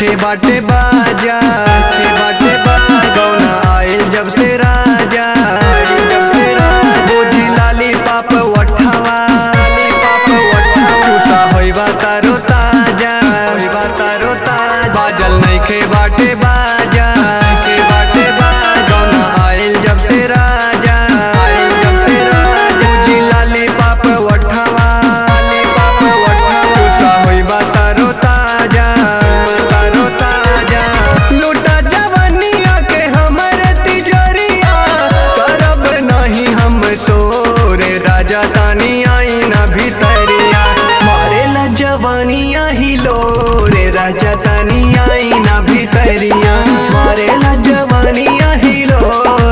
नइखे बाटे बाजा गौना आइल जब से राजा बोझी लाली पाप वठावा खुशा होइबा तारो ताजा बाजल नइखे बाटे बाजा गौना आइल जब से राजा बोझी लाली पाप वठावा खुशा होइबा तारो ताजा लूटा जवानिया के हमर तिजोरिया करब नहीं हम सोरे राजा तानी आई ना भीतरिया मारेला जवानिया ही लोरे राजा तानी आई ना भीतरिया मारेला जवानिया ही लोरे